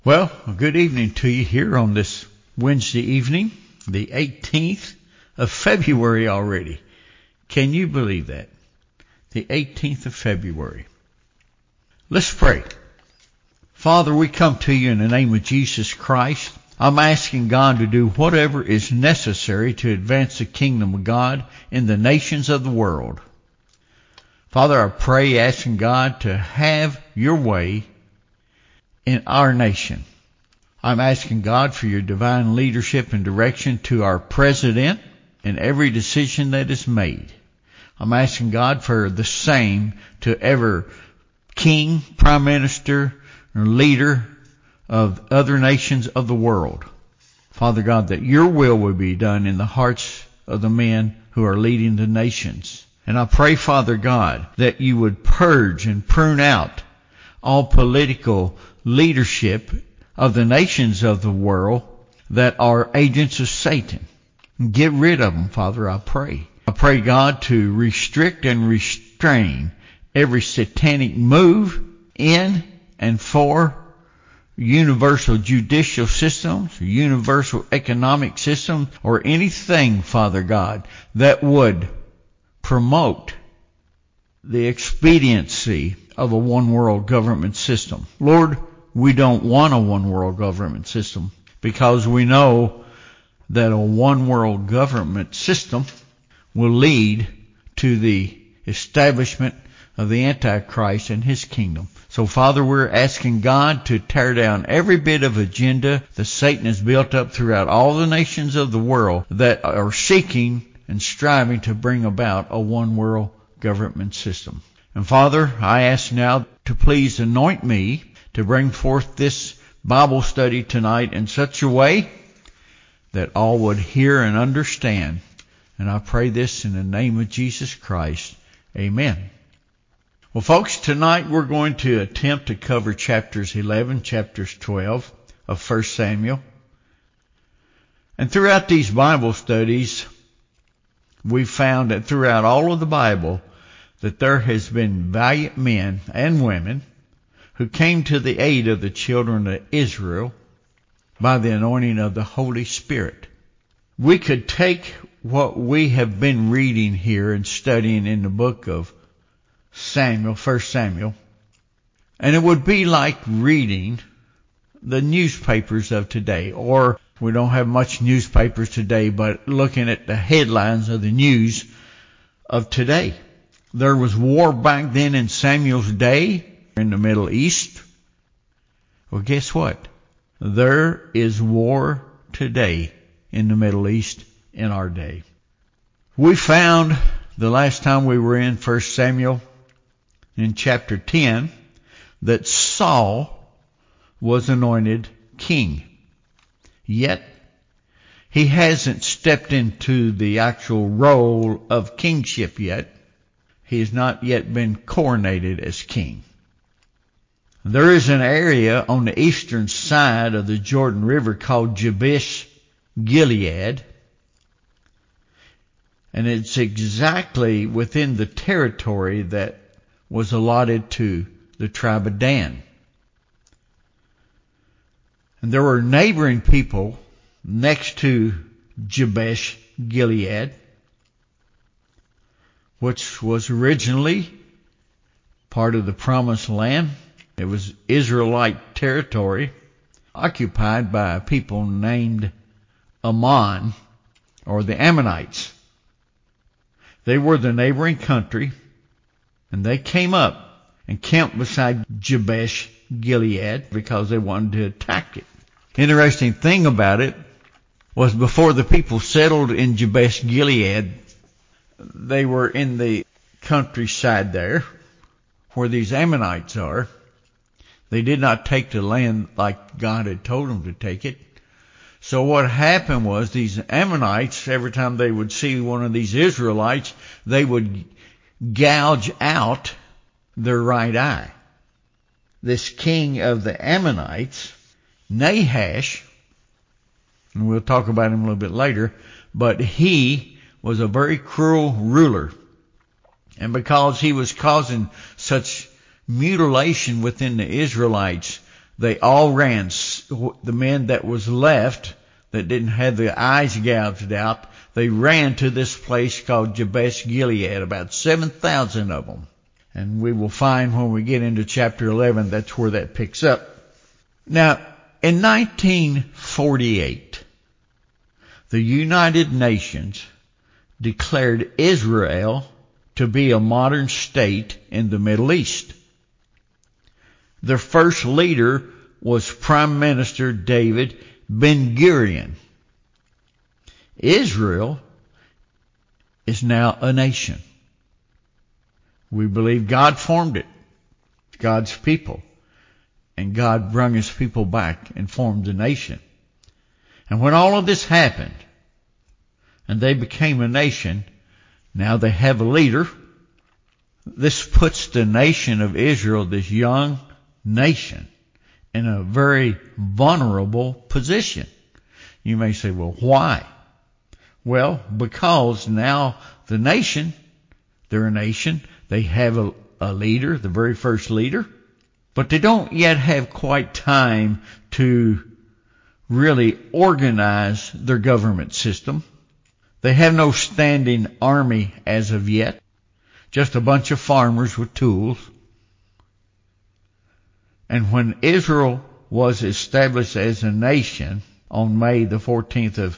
Well, good evening to you here on this Wednesday evening, the 18th of February already. Can you believe that? The 18th of February. Let's pray. Father, we come to you in the name of Jesus Christ. I'm asking God to do whatever is necessary to advance the kingdom of God in the nations of the world. Father, I pray asking God to have your way in our nation. I'm asking God for your divine leadership and direction to our president in every decision that is made. I'm asking God for the same to every king, prime minister, or leader of other nations of the world. Father God, that your will be done in the hearts of the men who are leading the nations. And I pray, Father God, that you would purge and prune out all political leadership of the nations of the world that are agents of Satan. Get rid of them, Father, I pray. I pray, God, to restrict and restrain every satanic move in and for universal judicial systems, universal economic systems, or anything, Father God, that would promote the expediency of a one-world government system. Lord, we don't want a one-world government system because we know that a one-world government system will lead to the establishment of the Antichrist and his kingdom. So, Father, we're asking God to tear down every bit of agenda that Satan has built up throughout all the nations of the world that are seeking and striving to bring about a one-world government system. And Father, I ask now to please anoint me to bring forth this Bible study tonight in such a way that all would hear and understand. And I pray this in the name of Jesus Christ. Amen. Well, folks, tonight we're going to attempt to cover chapters 11, chapters 12 of 1 Samuel. And throughout these Bible studies, we've found that throughout all of the Bible that there has been valiant men and women who came to the aid of the children of Israel by the anointing of the Holy Spirit. We could take what we have been reading here and studying in the book of Samuel, 1 Samuel, and it would be like reading the newspapers of today, or we don't have much newspapers today, but looking at the headlines of the news of today. There was war back then in Samuel's day in the Middle East. Well, guess what? There is war today in the Middle East in our day. We found the last time we were in 1 Samuel in chapter 10 that Saul was anointed king. Yet he hasn't stepped into the actual role of kingship yet. He has not yet been coronated as king. There is an area on the eastern side of the Jordan River called Jabesh Gilead, and it's exactly within the territory that was allotted to the tribe of Dan. And there were neighboring people next to Jabesh Gilead, which was originally part of the Promised Land. It was Israelite territory occupied by a people named Ammon, or the Ammonites. They were the neighboring country, and they came up and camped beside Jabesh Gilead because they wanted to attack it. Interesting thing about it was before the people settled in Jabesh Gilead, they were in the countryside there where these Ammonites are. They did not take the land like God had told them to take it. So what happened was these Ammonites, every time they would see one of these Israelites, they would gouge out their right eye. This king of the Ammonites, Nahash, and we'll talk about him a little bit later, but he was a very cruel ruler. And because he was causing such mutilation within the Israelites, They all ran. The men that was left, that didn't have the eyes gouged out, they ran to this place called Jabesh Gilead, about 7,000 of them. And we will find when we get into chapter 11, that's where that picks up. Now, in 1948, the United Nations declared Israel to be a modern state in the Middle East. Their first leader was Prime Minister David Ben-Gurion. Israel is now a nation. We believe God formed it, God's people, and God brought his people back and formed a nation. And when all of this happened, and they became a nation, now they have a leader. This puts the nation of Israel, this young nation, in a very vulnerable position. You may say, well, why? Well, because now the nation, they're a nation, they have a leader, the very first leader, but they don't yet have quite time to really organize their government system. They have no standing army as of yet, just a bunch of farmers with tools. And when Israel was established as a nation on May the 14th of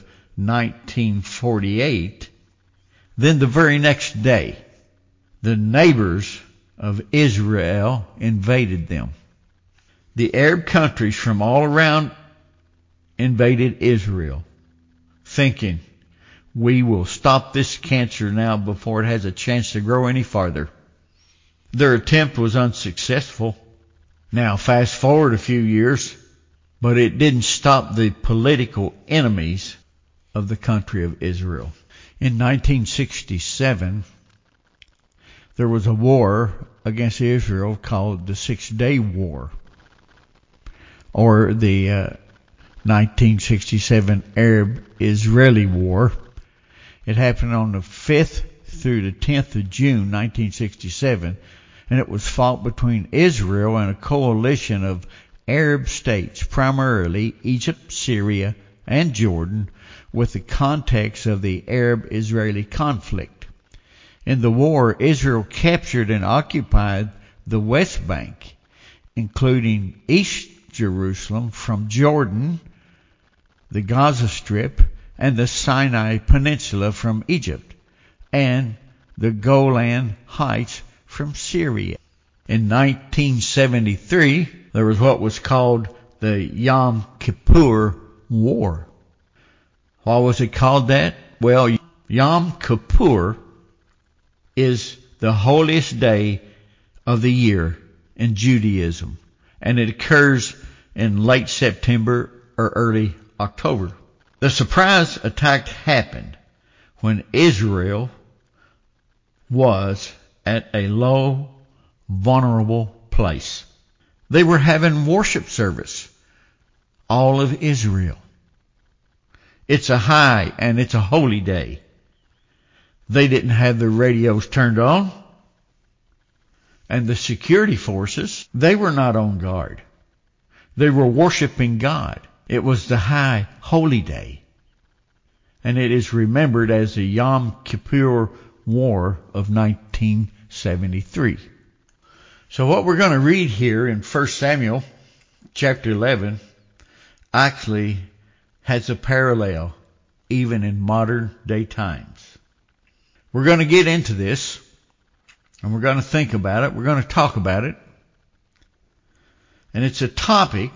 1948, then the very next day, the neighbors of Israel invaded them. The Arab countries from all around invaded Israel, thinking, we will stop this cancer now before it has a chance to grow any farther. Their attempt was unsuccessful. Now, fast forward a few years, but it didn't stop the political enemies of the country of Israel. In 1967, there was a war against Israel called the 6-Day War, or the 1967 Arab-Israeli War. It happened on the 5th through the 10th of June, 1967, and it was fought between Israel and a coalition of Arab states, primarily Egypt, Syria, and Jordan, with the context of the Arab-Israeli conflict. In the war, Israel captured and occupied the West Bank, including East Jerusalem from Jordan, the Gaza Strip, and the Sinai Peninsula from Egypt, and the Golan Heights from Syria. In 1973, there was what was called the Yom Kippur War. Why was it called that? Well, Yom Kippur is the holiest day of the year in Judaism, and it occurs in late September or early October. The surprise attack happened when Israel was at a low, vulnerable place. They were having worship service, all of Israel. It's a high and it's a holy day. They didn't have their radios turned on, and the security forces, they were not on guard. They were worshiping God. It was the high holy day, and it is remembered as the Yom Kippur War of 1973. So what we're going to read here in 1 Samuel chapter 11 actually has a parallel even in modern day times. We're going to get into this, and we're going to think about it. We're going to talk about it. And it's a topic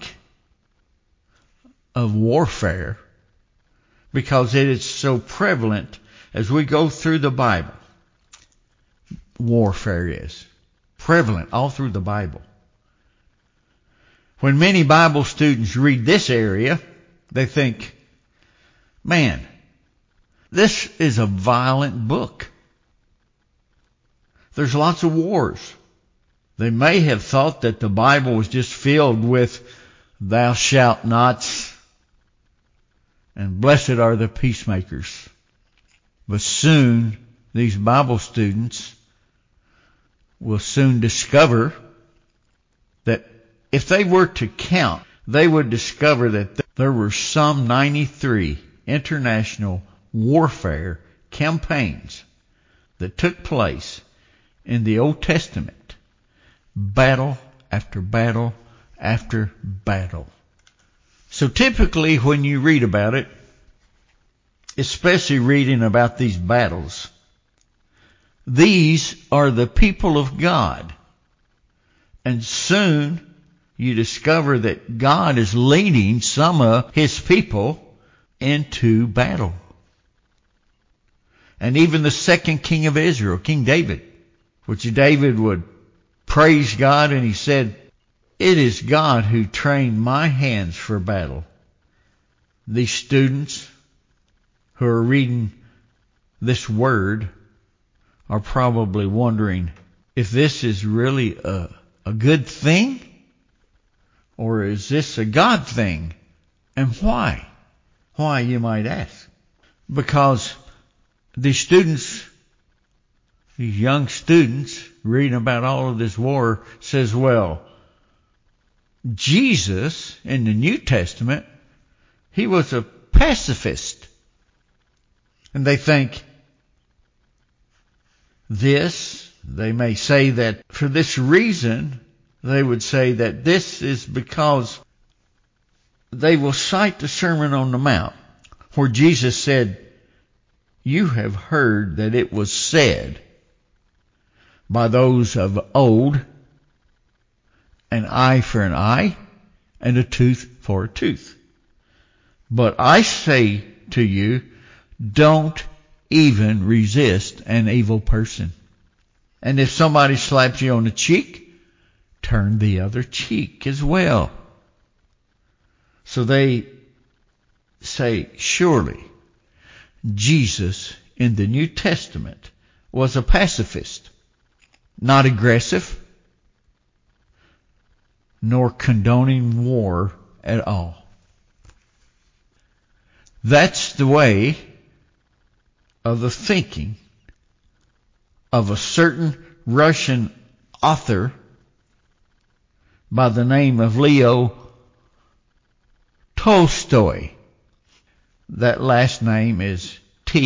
of warfare because it is so prevalent as we go through the Bible. Warfare is prevalent all through the Bible. When many Bible students read this area, they think, man, this is a violent book. There's lots of wars. They may have thought that the Bible was just filled with thou shalt nots and blessed are the peacemakers. But soon, these Bible students will soon discover that if they were to count they would discover that there were some 93 international warfare campaigns that took place in the Old Testament, battle after battle after battle. So typically when you read about it, especially reading about these battles, these are the people of God. And soon you discover that God is leading some of His people into battle. And even the second king of Israel, King David, which David would praise God, and he said, "It is God who trained my hands for battle." These students who are reading this word are probably wondering if this is really a good thing, or is this a God thing? And why? Why, you might ask? Because these students, these young students, reading about all of this war, says, well, Jesus in the New Testament, He was a pacifist. And they think this, they may say that for this reason, they would say that this is because they will cite the Sermon on the Mount, where Jesus said, "You have heard that it was said by those of old, an eye for an eye, and a tooth for a tooth. But I say to you, don't even resist an evil person. And if somebody slaps you on the cheek, turn the other cheek as well." So they say, surely Jesus in the New Testament was a pacifist, not aggressive, nor condoning war at all. That's the way of the thinking of a certain Russian author by the name of Leo Tolstoy. That last name is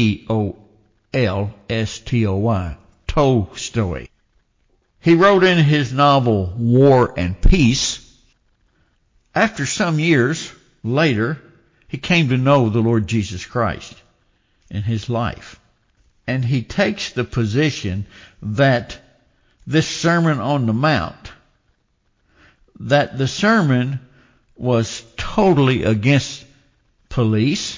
Tolstoy, Tolstoy. He wrote in his novel War and Peace, after some years later, he came to know the Lord Jesus Christ in his life. And he takes the position that this Sermon on the Mount, that the sermon was totally against police.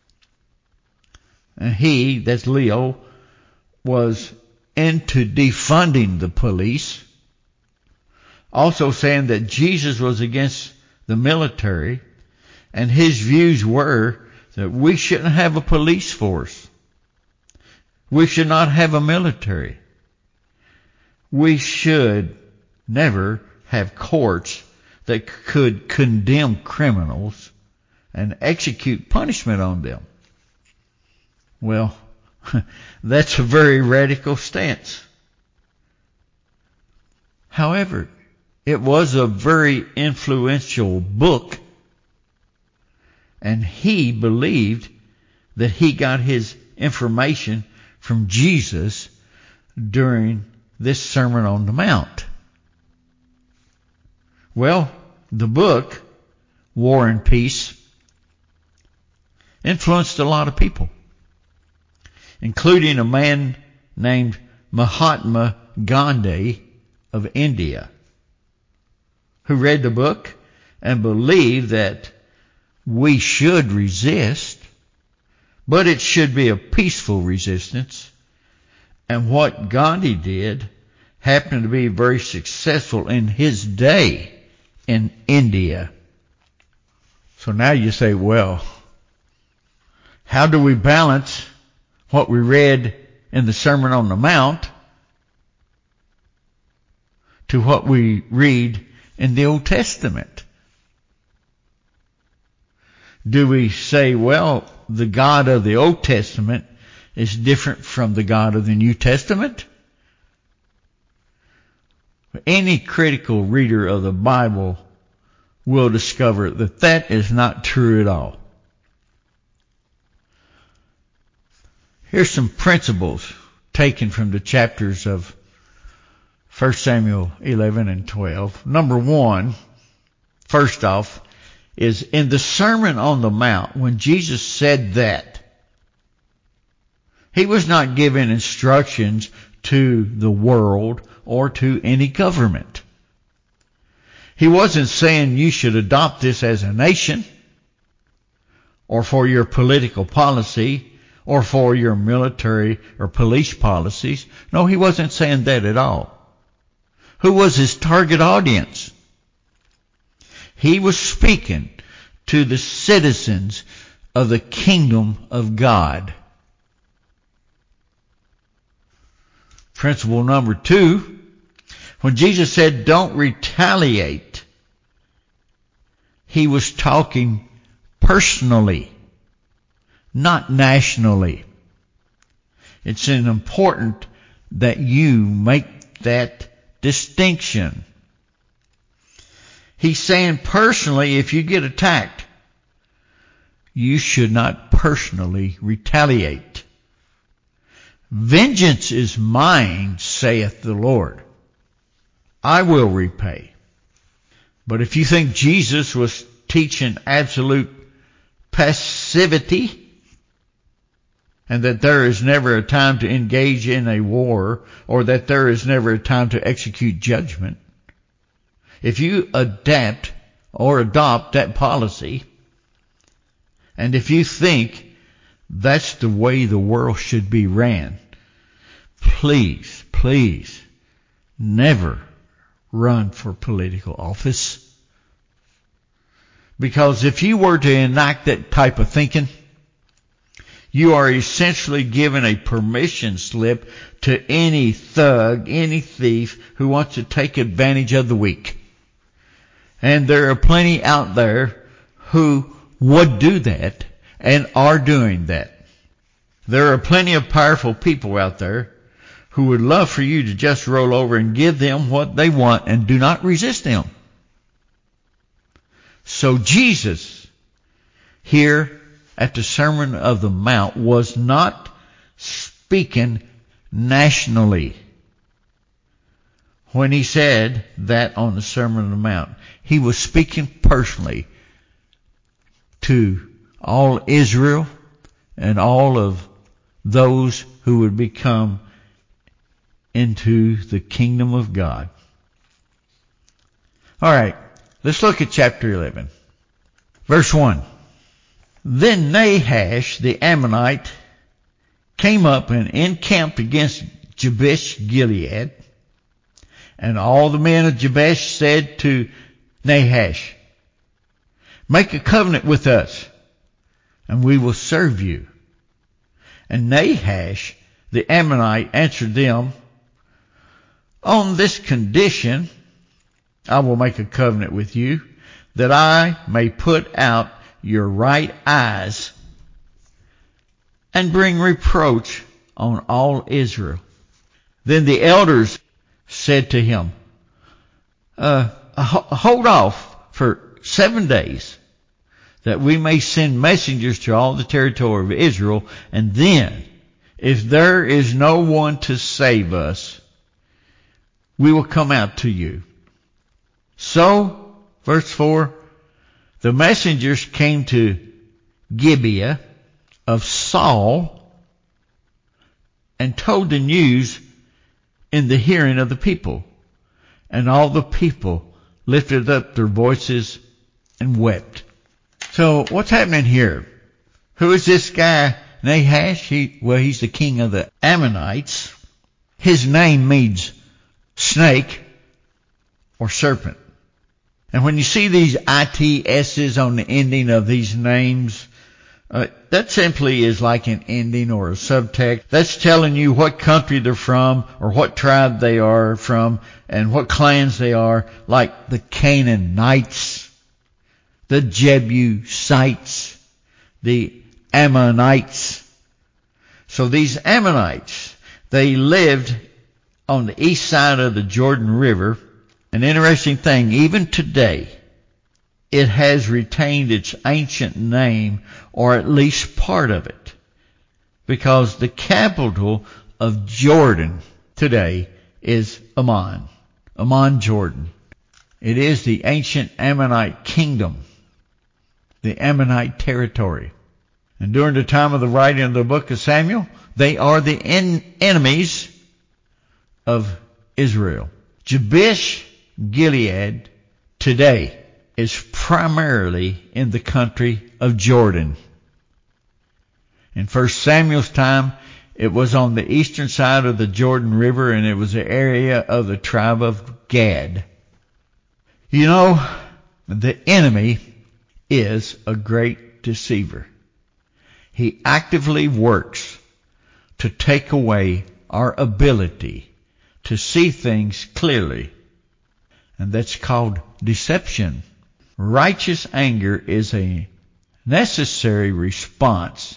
And he, that's Leo, was into defunding the police. Also saying that Jesus was against the military. And his views were that we shouldn't have a police force. We should not have a military. We should never have courts that could condemn criminals and execute punishment on them. Well, that's a very radical stance. However, it was a very influential book, and he believed that he got his information from Jesus during this Sermon on the Mount. Well, the book, War and Peace, influenced a lot of people, including a man named Mahatma Gandhi of India, who read the book and believed that we should resist, but it should be a peaceful resistance. And what Gandhi did happened to be very successful in his day in India. So now you say, well, how do we balance what we read in the Sermon on the Mount to what we read in the Old Testament? Do we say, well, the God of the Old Testament is different from the God of the New Testament? Any critical reader of the Bible will discover that that is not true at all. Here's some principles taken from the chapters of 1 Samuel 11 and 12. Number one, first off, is in the Sermon on the Mount, when Jesus said that, he was not giving instructions to the world or to any government. He wasn't saying you should adopt this as a nation, or for your political policy, or for your military or police policies. No, he wasn't saying that at all. Who was his target audience? He was speaking to the citizens of the kingdom of God. Principle number two, when Jesus said, don't retaliate, he was talking personally, not nationally. It's important that you make that distinction. He's saying personally, if you get attacked, you should not personally retaliate. Vengeance is mine, saith the Lord. I will repay. But if you think Jesus was teaching absolute passivity, and that there is never a time to engage in a war, or that there is never a time to execute judgment, if you adapt or adopt that policy, and if you think that's the way the world should be ran, please, please, never run for political office. Because if you were to enact that type of thinking, you are essentially giving a permission slip to any thug, any thief who wants to take advantage of the weak. And there are plenty out there who would do that and are doing that. There are plenty of powerful people out there who would love for you to just roll over and give them what they want and do not resist them. So Jesus, here at the Sermon of the Mount, was not speaking nationally. When he said that on the Sermon on the Mount, he was speaking personally to all Israel and all of those who would become into the kingdom of God. All right, let's look at chapter 11. Verse 1. Then Nahash the Ammonite came up and encamped against Jabesh Gilead. And all the men of Jabesh said to Nahash, make a covenant with us, and we will serve you. And Nahash the Ammonite answered them, on this condition I will make a covenant with you, that I may put out your right eyes and bring reproach on all Israel. Then the elders said to him, hold off for 7 days, that we may send messengers to all the territory of Israel, and then, if there is no one to save us, we will come out to you. So, verse 4, the messengers came to Gibeah of Saul and told the news in the hearing of the people. And all the people lifted up their voices and wept. So what's happening here? Who is this guy, Nahash? He's the king of the Ammonites. His name means snake or serpent. And when you see these ITSs on the ending of these names, that simply is like an ending or a subtext. That's telling you what country they're from or what tribe they are from and what clans they are, like the Canaanites, the Jebusites, the Ammonites. So these Ammonites, they lived on the east side of the Jordan River. An interesting thing, even today, it has retained its ancient name, or at least part of it, because the capital of Jordan today is Amman, Jordan. It is the ancient Ammonite kingdom, the Ammonite territory. And during the time of the writing of the book of Samuel, they are the enemies of Israel. Jabesh Gilead today is primarily in the country of Jordan. In 1 Samuel's time, it was on the eastern side of the Jordan River, and it was the area of the tribe of Gad. You know, the enemy is a great deceiver. He actively works to take away our ability to see things clearly, and that's called deception. Righteous anger is a necessary response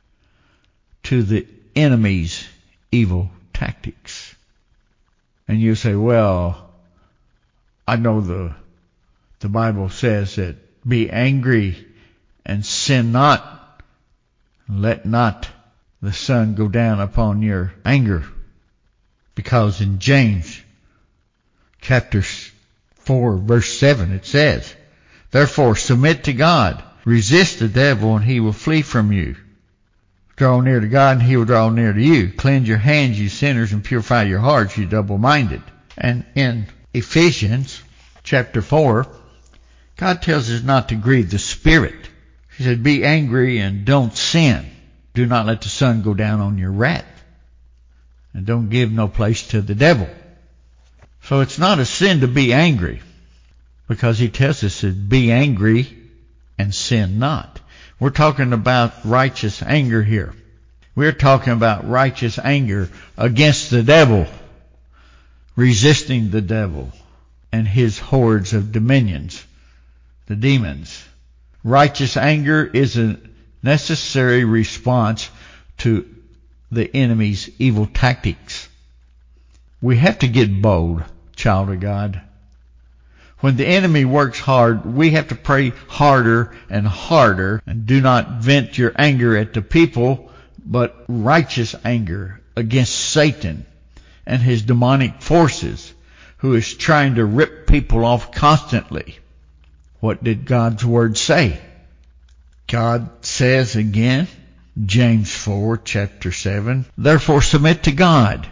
to the enemy's evil tactics. And you say, well, I know the Bible says that be angry and sin not. Let not the sun go down upon your anger. Because in James chapter 4 verse 7 it says, therefore submit to God, resist the devil and he will flee from you. Draw near to God and he will draw near to you. Cleanse your hands, you sinners, and purify your hearts, you double-minded. And in Ephesians chapter 4, God tells us not to grieve the Spirit. He said, be angry and don't sin. Do not let the sun go down on your wrath. And don't give no place to the devil. So it's not a sin to be angry, because he tells us to be angry and sin not. We're talking about righteous anger here. We're talking about righteous anger against the devil, resisting the devil and his hordes of dominions, the demons. Righteous anger is a necessary response to the enemy's evil tactics. We have to get bold, child of God. When the enemy works hard, we have to pray harder and harder, and do not vent your anger at the people, but righteous anger against Satan and his demonic forces, who is trying to rip people off constantly. What did God's word say? God says again, James 4 chapter 7, therefore submit to God.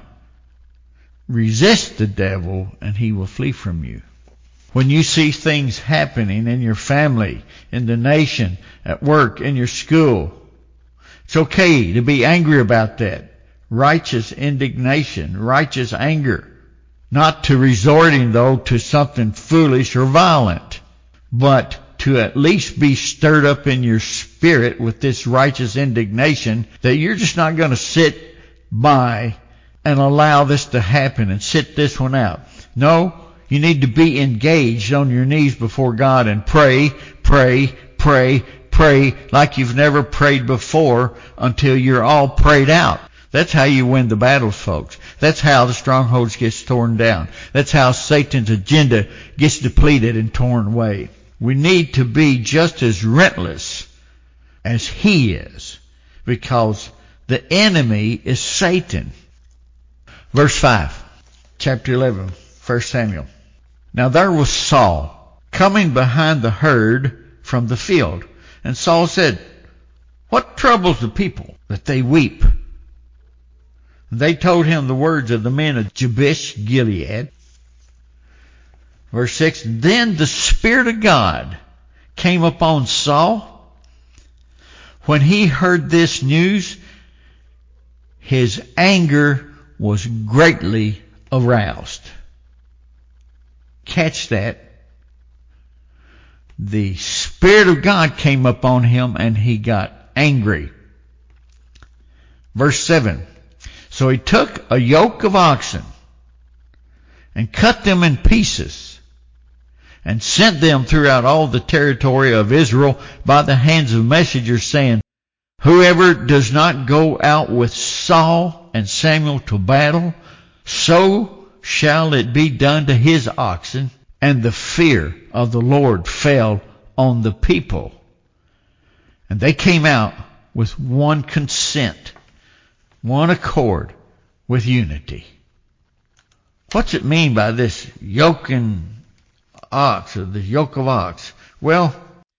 Resist the devil and he will flee from you. When you see things happening in your family, in the nation, at work, in your school, it's okay to be angry about that. Righteous indignation, righteous anger. Not to resorting, though, to something foolish or violent, but to at least be stirred up in your spirit with this righteous indignation, that you're just not going to sit by and allow this to happen and sit this one out. No. You need to be engaged on your knees before God and pray like you've never prayed before until you're all prayed out. That's how you win the battles, folks. That's how the strongholds gets torn down. That's how Satan's agenda gets depleted and torn away. We need to be just as relentless as he is, because the enemy is Satan. Verse 5, chapter 11, 1 Samuel. Now there was Saul coming behind the herd from the field. And Saul said, what troubles the people that they weep? And they told him the words of the men of Jabesh Gilead. Verse 6, then the Spirit of God came upon Saul. When he heard this news, his anger was greatly aroused. Catch that. The Spirit of God came upon him and he got angry. Verse 7. So he took a yoke of oxen and cut them in pieces and sent them throughout all the territory of Israel by the hands of messengers, saying, whoever does not go out with Saul and Samuel to battle, so shall it be done to his oxen. And the fear of the Lord fell on the people. And they came out with one consent, one accord, with unity. What's it mean by this yoking ox, or the yoke of ox? Well,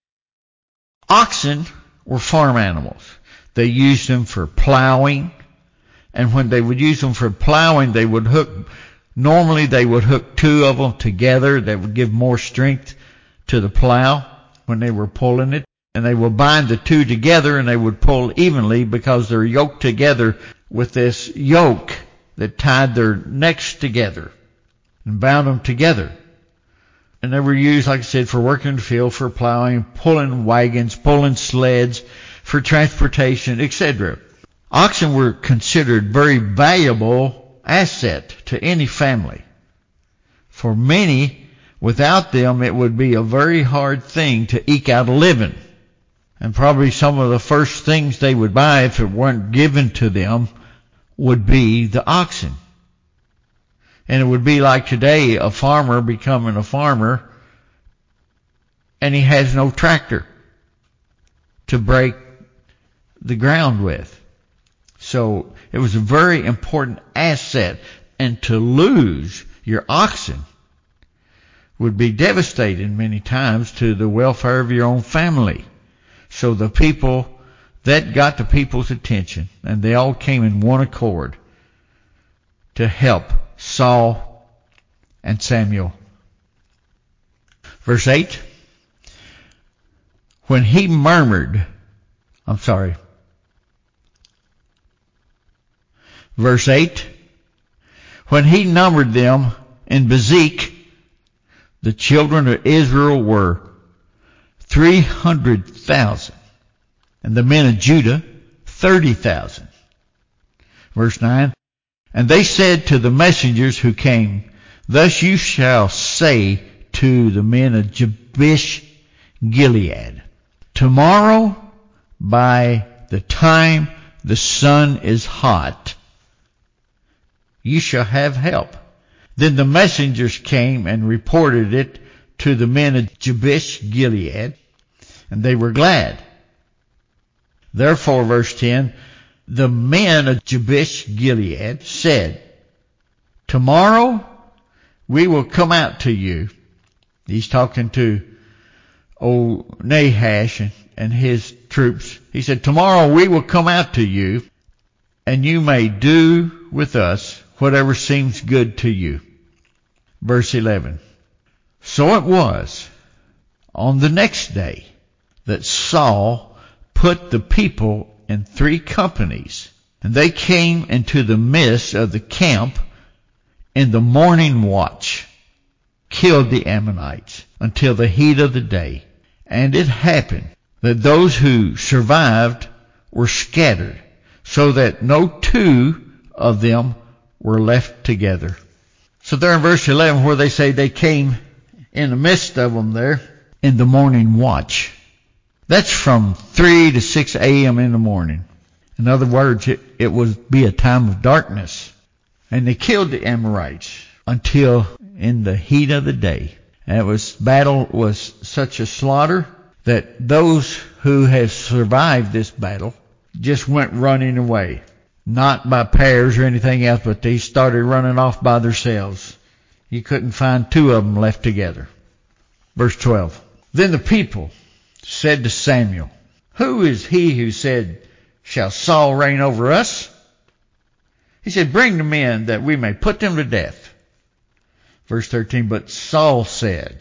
oxen were farm animals. They used them for plowing, and when they would use them for plowing, normally they would hook two of them together. That would give more strength to the plow when they were pulling it. And they would bind the two together and they would pull evenly because they're yoked together with this yoke that tied their necks together and bound them together. And they were used, like I said, for working in the field, for plowing, pulling wagons, pulling sleds, for transportation, etc. Oxen were considered very valuable asset to any family. For many, without them, it would be a very hard thing to eke out a living. And probably some of the first things they would buy, if it weren't given to them, would be the oxen. And it would be like today, a farmer becoming a farmer, and he has no tractor to break the ground with. So it was a very important asset, and to lose your oxen would be devastating many times to the welfare of your own family. So the people, that got the people's attention, and they all came in one accord to help Saul and Samuel. Verse 8, when he murmured, Verse 8, when he numbered them in Bezek, the children of Israel were 300,000, and the men of Judah 30,000. Verse 9, and they said to the messengers who came, thus you shall say to the men of Jabesh Gilead, tomorrow by the time the sun is hot, you shall have help. Then the messengers came and reported it to the men of Jabesh Gilead, and they were glad. Therefore, verse 10, the men of Jabesh Gilead said, tomorrow we will come out to you. He's talking to old Nahash and his troops. He said, tomorrow we will come out to you, and you may do with us whatever seems good to you. Verse 11, so it was on the next day that Saul put the people in 3 companies, and they came into the midst of the camp in the morning watch, killed the Ammonites until the heat of the day. And it happened that those who survived were scattered, so that no 2 of them were left together. So there in verse 11 where they say they came in the midst of them there in the morning watch. That's from 3 to 6 a.m. in the morning. In other words, it would be a time of darkness. And they killed the Amorites until in the heat of the day. And battle was such a slaughter that those who had survived this battle just went running away. Not by pairs or anything else, but they started running off by themselves. You couldn't find 2 of them left together. Verse 12. Then the people said to Samuel, who is he who said, shall Saul reign over us? He said, bring the men that we may put them to death. Verse 13, but Saul said,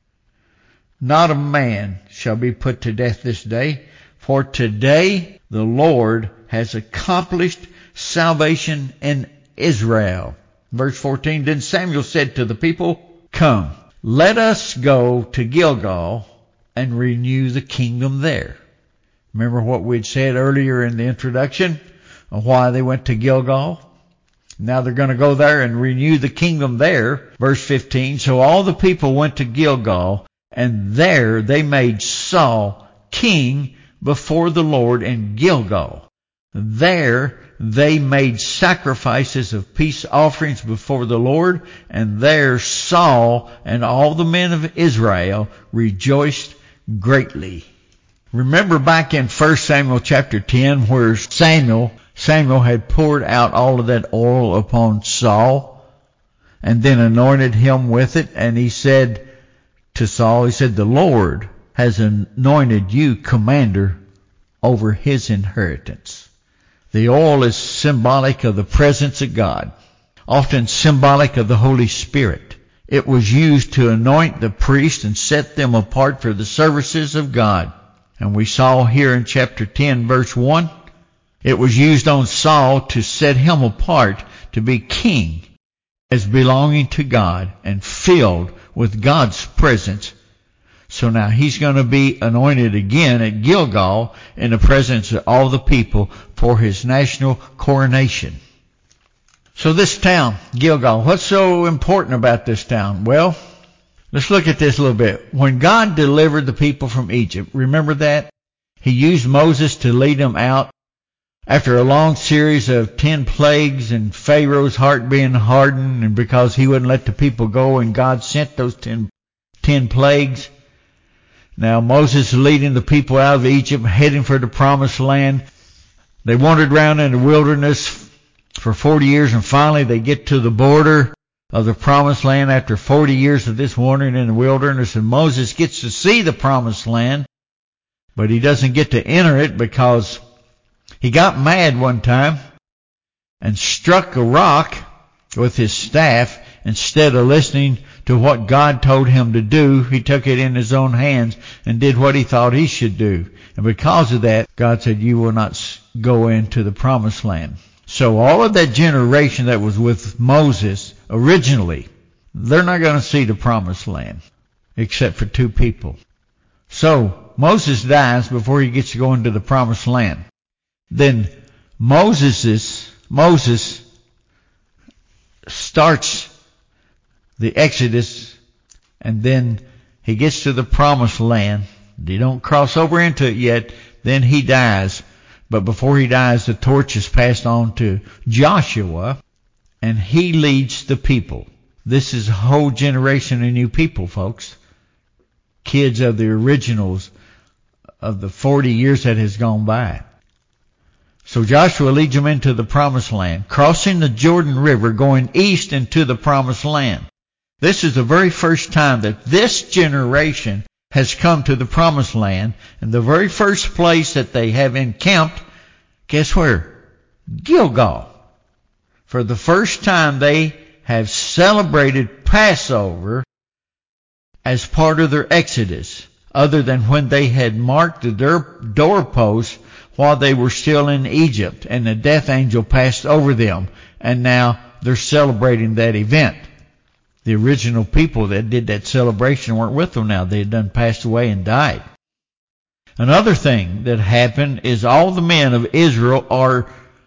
not a man shall be put to death this day, for today the Lord has accomplished salvation in Israel. Verse 14, then Samuel said to the people, come, let us go to Gilgal and renew the kingdom there. Remember what we'd said earlier in the introduction of why they went to Gilgal? Now they're going to go there and renew the kingdom there. Verse 15, so all the people went to Gilgal, and there they made Saul king before the Lord in Gilgal. There they made sacrifices of peace offerings before the Lord, and there Saul and all the men of Israel rejoiced greatly. Remember back in 1 Samuel chapter 10 where Samuel had poured out all of that oil upon Saul and then anointed him with it. And he said to Saul, he said, the Lord has anointed you commander over his inheritance. The oil is symbolic of the presence of God, often symbolic of the Holy Spirit. It was used to anoint the priest and set them apart for the services of God. And we saw here in chapter 10 verse 1, it was used on Saul to set him apart to be king as belonging to God and filled with God's presence. So now he's going to be anointed again at Gilgal in the presence of all the people for his national coronation. So this town, Gilgal, what's so important about this town? Well, let's look at this a little bit. When God delivered the people from Egypt, remember that? He used Moses to lead them out after a long series of 10 plagues and Pharaoh's heart being hardened, and because he wouldn't let the people go, and God sent those 10 plagues. Now Moses is leading the people out of Egypt, heading for the promised land. They wandered around in the wilderness for 40 years, and finally they get to the border of the promised land after 40 years of this wandering in the wilderness, and Moses gets to see the promised land, but he doesn't get to enter it because he got mad one time and struck a rock with his staff. Instead of listening to what God told him to do, he took it in his own hands and did what he thought he should do. And because of that, God said, you will not go into the promised land. So all of that generation that was with Moses originally, they're not going to see the promised land except for 2 people. So Moses dies before he gets to go into the promised land. Then Moses starts the Exodus, and then he gets to the promised land. They don't cross over into it yet. Then he dies. But before he dies, the torch is passed on to Joshua, and he leads the people. This is a whole generation of new people, folks. Kids of the originals of the 40 years that has gone by. So Joshua leads them into the promised land, crossing the Jordan River, going east into the promised land. This is the very first time that this generation has come to the promised land, and the very first place that they have encamped, guess where? Gilgal. For the first time they have celebrated Passover as part of their Exodus, other than when they had marked the doorposts while they were still in Egypt, and the death angel passed over them, and now they're celebrating that event. The original people that did that celebration weren't with them now. They had done passed away and died. Another thing that happened is all the men of Israel are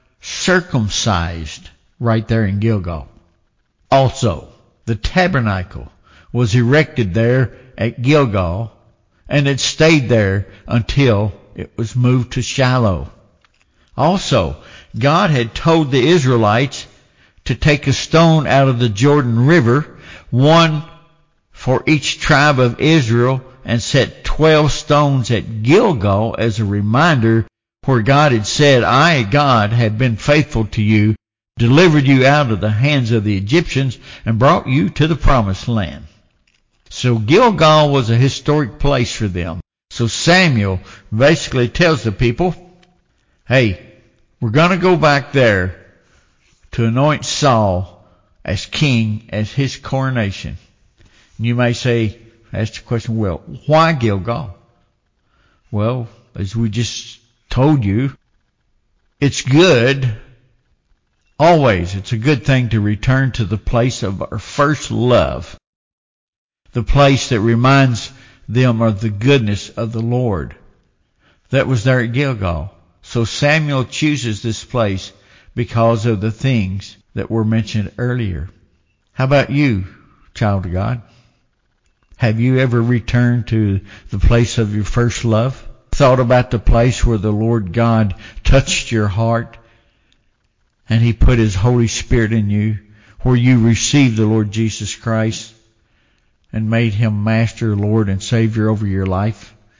circumcised right there in Gilgal. Also, the tabernacle was erected there at Gilgal, and it stayed there until it was moved to Shiloh. Also, God had told the Israelites to take a stone out of the Jordan River, one for each tribe of Israel, and set 12 stones at Gilgal as a reminder where God had said, I, God, have been faithful to you, delivered you out of the hands of the Egyptians, and brought you to the promised land. So Gilgal was a historic place for them. So Samuel basically tells the people, hey, we're going to go back there to anoint Saul as king, as his coronation. And you may say, ask the question, well, why Gilgal? Well, as we just told you, it's good. Always, it's a good thing to return to the place of our first love. The place that reminds them of the goodness of the Lord. That was there at Gilgal. So Samuel chooses this place because of the things that were mentioned earlier. How about you, child of God? Have you ever returned to the place of your first love? Thought about the place where the Lord God touched your heart and He put His Holy Spirit in you, where you received the Lord Jesus Christ and made Him Master, Lord, and Savior over your life?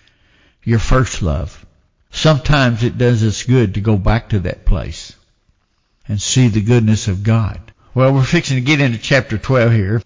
your first love. Sometimes it does us good to go back to that place and see the goodness of God. Well, we're fixing to get into chapter 12 here.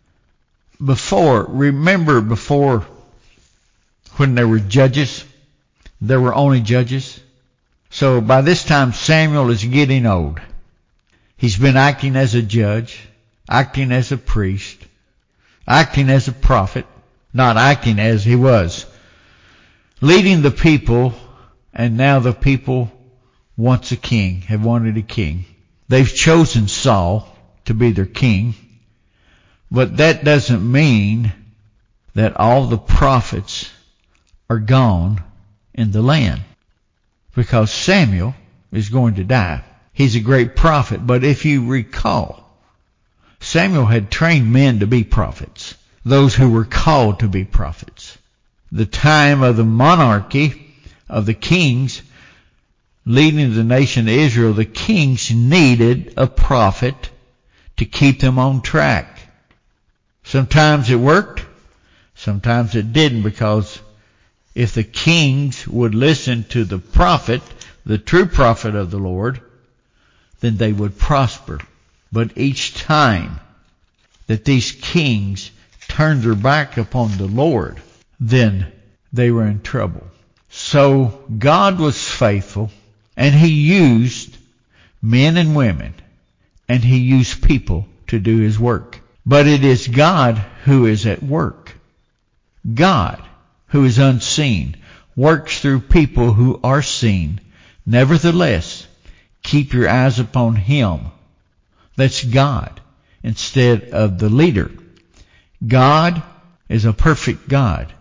Remember before when there were judges, there were only judges. So by this time Samuel is getting old. He's been acting as a judge, acting as a priest, acting as a prophet, not acting as he was, leading the people, and now the people wants a king, have wanted a king. They've chosen Saul to be their king, but that doesn't mean that all the prophets are gone in the land, because Samuel is going to die. He's a great prophet, but if you recall, Samuel had trained men to be prophets, those who were called to be prophets. The time of the monarchy of the kings leading the nation of Israel, the kings needed a prophet to keep them on track. Sometimes it worked, sometimes it didn't, because if the kings would listen to the prophet, the true prophet of the Lord, then they would prosper. But each time that these kings turned their back upon the Lord, then they were in trouble. So God was faithful, and He used men and women, and He used people to do His work. But it is God who is at work. God, who is unseen, works through people who are seen. Nevertheless, keep your eyes upon Him. That's God, instead of the leader. God is a perfect God,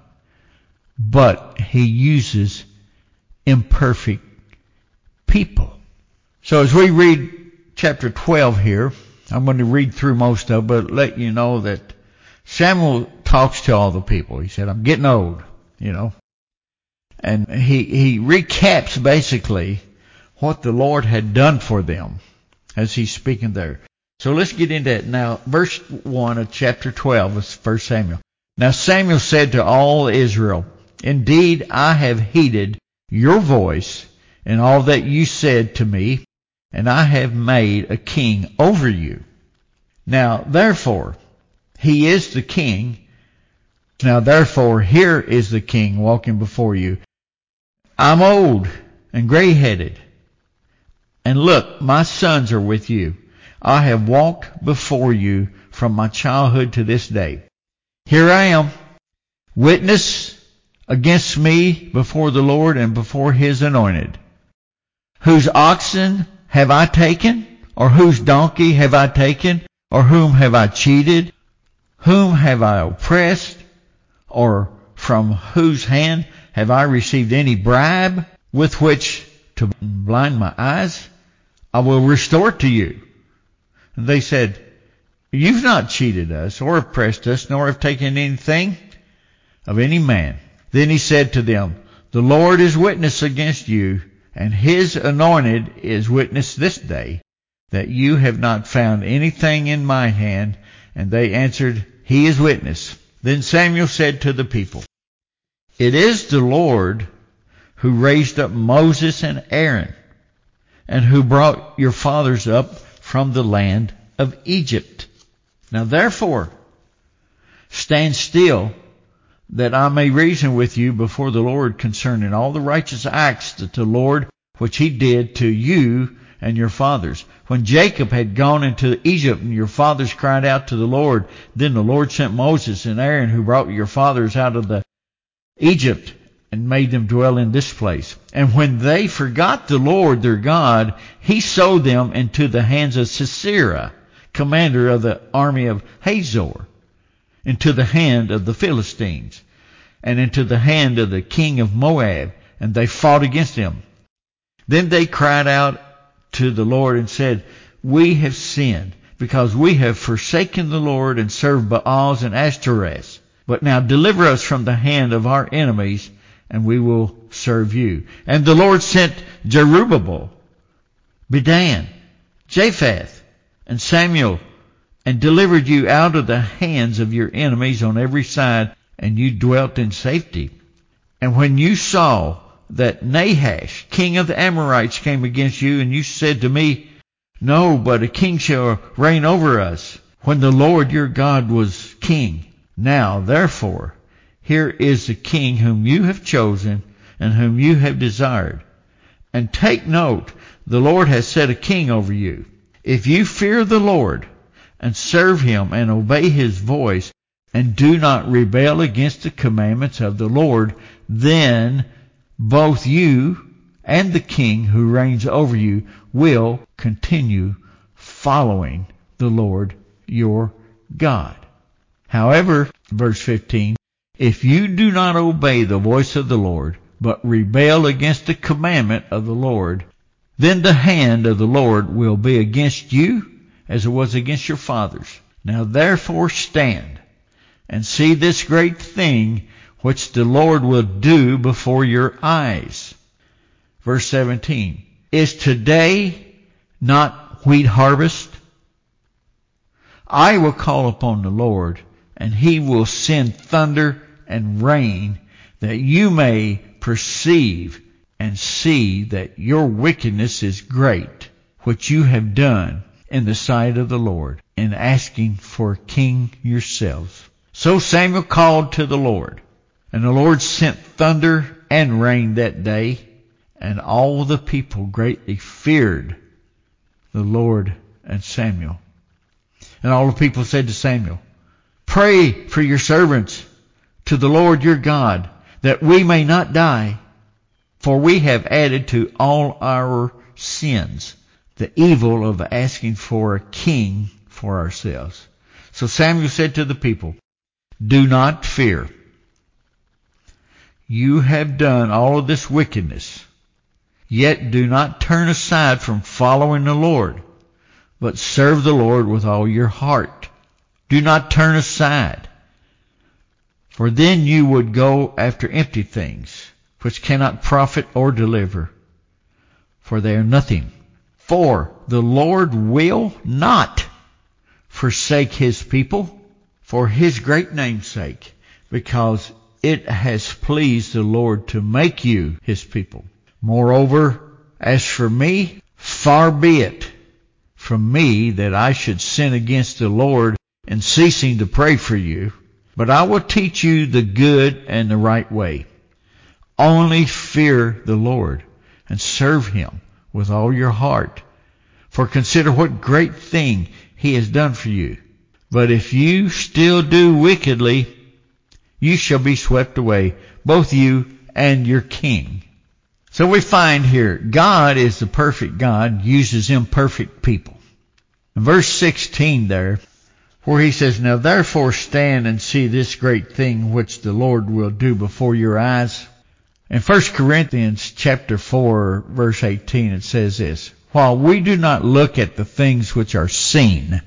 but He uses imperfect people. So as we read chapter 12 here, I'm going to read through most of it, but let you know that Samuel talks to all the people. He said, I'm getting old, And he recaps basically what the Lord had done for them as he's speaking there. So let's get into it now. Verse 1 of chapter 12 is 1 Samuel. Now Samuel said to all Israel, indeed, I have heeded your voice and all that you said to me, and I have made a king over you. Now therefore, he is the king. Now therefore, here is the king walking before you. I'm old and gray-headed. And look, my sons are with you. I have walked before you from my childhood to this day. Here I am, witness against me before the Lord and before His anointed. Whose oxen have I taken? Or whose donkey have I taken? Or whom have I cheated? Whom have I oppressed? Or from whose hand have I received any bribe with which to blind my eyes? I will restore to you. And they said, you've not cheated us or oppressed us, nor have taken anything of any man. Then he said to them, the Lord is witness against you, and His anointed is witness this day, that you have not found anything in my hand. And they answered, He is witness. Then Samuel said to the people, it is the Lord who raised up Moses and Aaron, and who brought your fathers up from the land of Egypt. Now therefore, stand still, that I may reason with you before the Lord concerning all the righteous acts that the Lord which He did to you and your fathers. When Jacob had gone into Egypt and your fathers cried out to the Lord, then the Lord sent Moses and Aaron, who brought your fathers out of the Egypt and made them dwell in this place. And when they forgot the Lord their God, He sold them into the hands of Sisera, commander of the army of Hazor, into the hand of the Philistines, and into the hand of the king of Moab, and they fought against him. Then they cried out to the Lord and said, we have sinned, because we have forsaken the Lord and served Baals and Ashtoreths. But now deliver us from the hand of our enemies, and we will serve you. And the Lord sent Jerubbaal, Bedan, Japheth, and Samuel, and delivered you out of the hands of your enemies on every side, and you dwelt in safety. And when you saw that Nahash, king of the Amorites, came against you, and you said to me, No, but a king shall reign over us, when the Lord your God was king. Now, therefore, here is the king whom you have chosen, and whom you have desired. And take note, the Lord has set a king over you. If you fear the Lord, and serve him, and obey his voice, and do not rebel against the commandments of the Lord, then both you and the king who reigns over you will continue following the Lord your God. However, verse 15, if you do not obey the voice of the Lord, but rebel against the commandment of the Lord, then the hand of the Lord will be against you as it was against your fathers. Now therefore stand and see this great thing which the Lord will do before your eyes. Verse 17, is today not wheat harvest? I will call upon the Lord, and he will send thunder and rain, that you may perceive and see that your wickedness is great, which you have done in the sight of the Lord, in asking for a king yourselves. So Samuel called to the Lord, and the Lord sent thunder and rain that day, and all the people greatly feared the Lord and Samuel. And all the people said to Samuel, Pray for your servants to the Lord your God, that we may not die, for we have added to all our sins the evil of asking for a king for ourselves. So Samuel said to the people, Do not fear. You have done all of this wickedness, yet do not turn aside from following the Lord, but serve the Lord with all your heart. Do not turn aside, for then you would go after empty things, which cannot profit or deliver, for they are nothing. For the Lord will not forsake his people for his great name's sake, because it has pleased the Lord to make you his people. Moreover, as for me, far be it from me that I should sin against the Lord in ceasing to pray for you, but I will teach you the good and the right way. Only fear the Lord and serve him with all your heart. For consider what great thing he has done for you. But if you still do wickedly, you shall be swept away, both you and your king. So we find here, God is the perfect God, uses imperfect people. In verse 16 there, where he says, Now therefore stand and see this great thing which the Lord will do before your eyes. In 1 Corinthians chapter 4, verse 18, it says this, While we do not look at the things which are seen,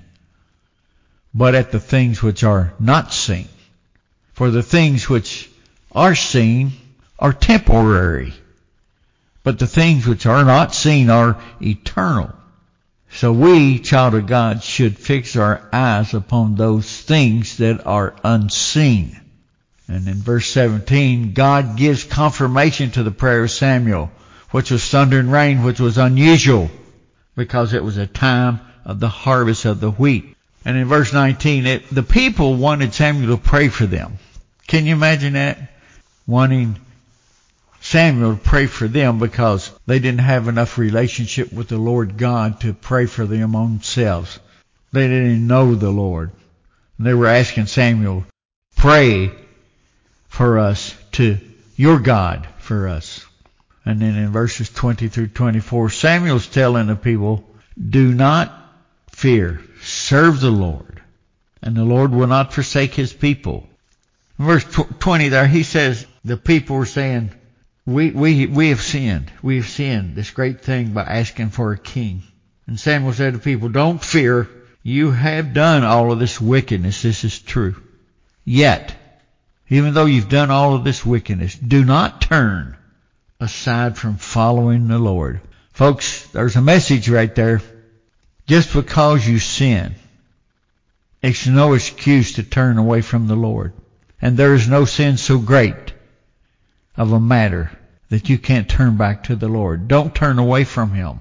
but at the things which are not seen. For the things which are seen are temporary, but the things which are not seen are eternal. So we, child of God, should fix our eyes upon those things that are unseen. And in verse 17, God gives confirmation to the prayer of Samuel, which was thunder and rain, which was unusual, because it was a time of the harvest of the wheat. And in verse 19, the people wanted Samuel to pray for them. Can you imagine that? Wanting Samuel to pray for them because they didn't have enough relationship with the Lord God to pray for them themselves. They didn't know the Lord. They were asking Samuel, pray for us to your God for us. And then in verses 20 through 24, Samuel's telling the people, do not fear, serve the Lord, and the Lord will not forsake his people. In verse 20 there, he says, the people were saying, we have sinned. We have sinned this great thing by asking for a king. And Samuel said to people, don't fear. You have done all of this wickedness. This is true. Yet, even though you've done all of this wickedness, do not turn aside from following the Lord. Folks, there's a message right there. Just because you sin, it's no excuse to turn away from the Lord. And there is no sin so great of a matter that you can't turn back to the Lord. Don't turn away from Him.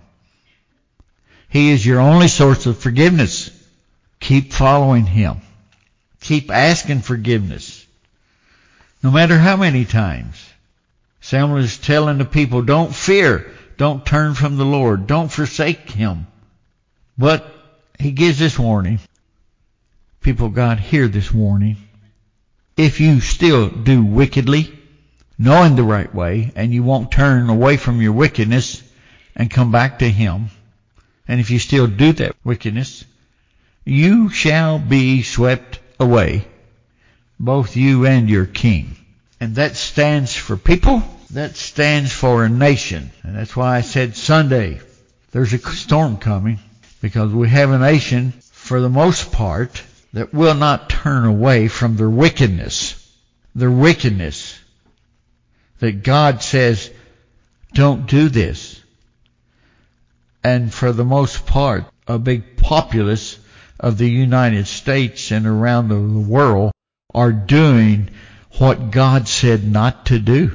He is your only source of forgiveness. Keep following Him. Keep asking forgiveness. No matter how many times. Samuel is telling the people, don't fear. Don't turn from the Lord. Don't forsake Him. But he gives this warning. People of God, hear this warning. If you still do wickedly, knowing the right way, and you won't turn away from your wickedness and come back to Him, and if you still do that wickedness, you shall be swept away, both you and your king. And that stands for people. That stands for a nation. And that's why I said Sunday, there's a storm coming, because we have a nation, for the most part, that will not turn away from their wickedness. Their wickedness. That God says, don't do this. And for the most part, a big populace of the United States and around the world are doing what God said not to do.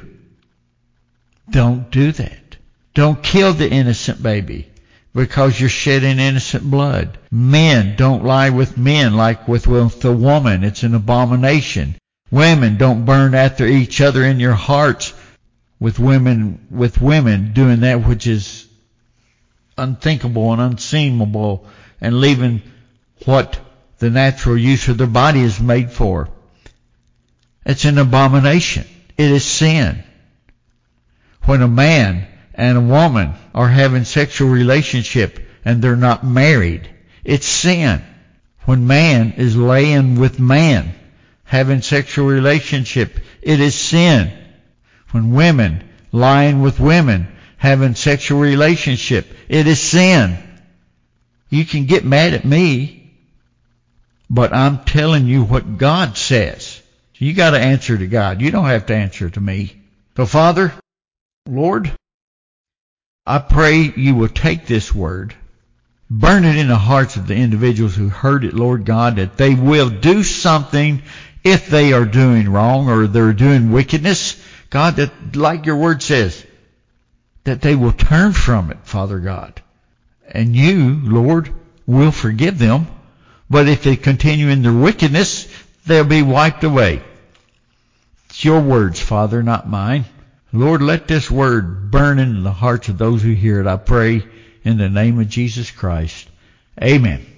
Don't do that. Don't kill the innocent baby because you're shedding innocent blood. Men, don't lie with men like with a woman. It's an abomination. Women, don't burn after each other in your hearts with women doing that which is unthinkable and unseemable and leaving what the natural use of their body is made for. It's an abomination. It is sin. When a man and a woman are having sexual relationship and they're not married, it's sin. When man is laying with man, having sexual relationship, it is sin. When women lying with women, having sexual relationship, it is sin. You can get mad at me, but I'm telling you what God says. You got to answer to God. You don't have to answer to me. So Father, Lord, I pray you will take this word, burn it in the hearts of the individuals who heard it, Lord God, that they will do something if they are doing wrong or they're doing wickedness. God, that like your word says, that they will turn from it, Father God. And you, Lord, will forgive them. But if they continue in their wickedness, they'll be wiped away. It's your words, Father, not mine. Lord, let this word burn into the hearts of those who hear it. I pray in the name of Jesus Christ. Amen.